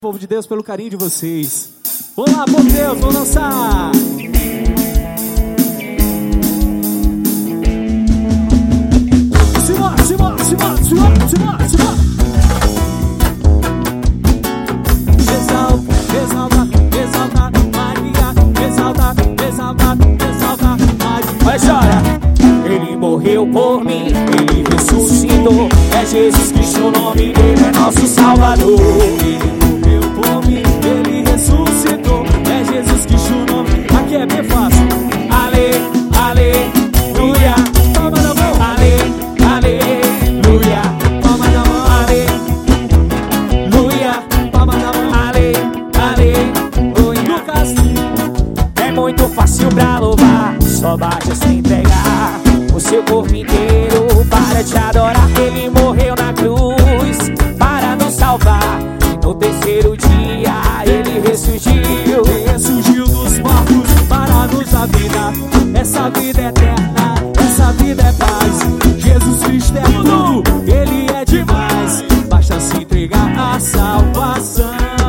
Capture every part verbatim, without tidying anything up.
Povo de Deus, pelo carinho de vocês. Vamos lá, povo de Deus, vamos dançar. Simbora, simbora, simbora, simbora, simbora, simbora. Exalta, exalta, exalta Maria. Exalta, exalta, exalta Maria. Vai, chora. Ele morreu por mim, ele ressuscitou. É Jesus Cristo, o nome dele é nosso Salvador. Ele ressuscitou, é Jesus Cristo o nome. Aqui é bem fácil. Ale, aleluia. Palma na mão. Ale, aleluia. Palma na mão. Aleluia. Palma na mão. Ale, aleluia. Lucas. É muito fácil pra louvar, só basta se entregar o seu corpo inteiro para te adorar. Ele morreu na cruz para nos salvar. No terceiro dia ele ressurgiu, ressurgiu dos mortos para nos dar vida. Essa vida é eterna, essa vida é paz. Jesus Cristo é tudo, ele é demais. Basta se entregar à salvação.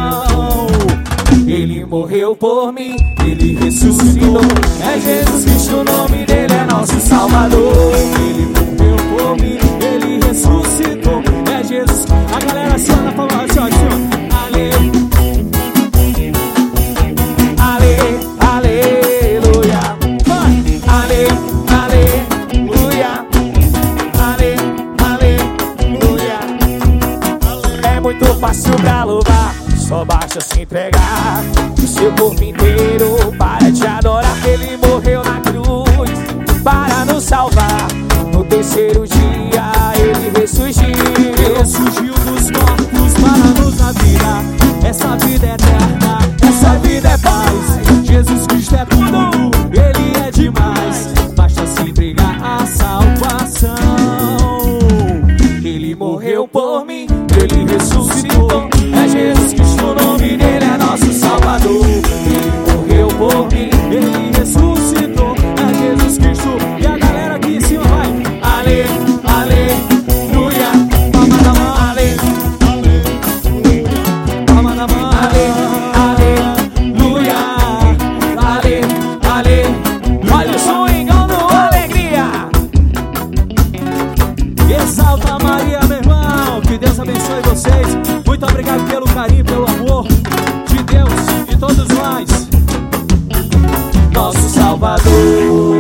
Ele morreu por mim, ele ressuscitou. É Jesus Cristo, o nome dele é nosso Salvador. Ele morreu por mim, ele ressuscitou. É Jesus. A galera se olha pra lá, se olha, se olha. Muito fácil pra louvar, só basta se entregar o seu corpo inteiro para te adorar. Ele morreu na cruz para nos salvar. No terceiro dia ele ressurgiu, ressurgiu dos mortos para nos dar vida. Essa vida é eterna, essa vida é paz. Jesus Cristo é tudo, ele é demais. Basta se entregar à salvação. Ele morreu por mim, ele ressuscitou. É Jesus Cristo, o nome dele é nosso Salvador. Ele morreu por mim, ele ressuscitou. É Jesus Cristo. E a galera aqui em cima vai. Ale, aleluia. Palma na mão. Ale, palma na mão. Ale, aleluia. Ale, ale. Olha o swingando, alegria. Exalta Maria, meu irmão. Que Deus abençoe vocês. Muito obrigado pelo carinho, pelo amor de Deus e todos nós. Nosso Salvador.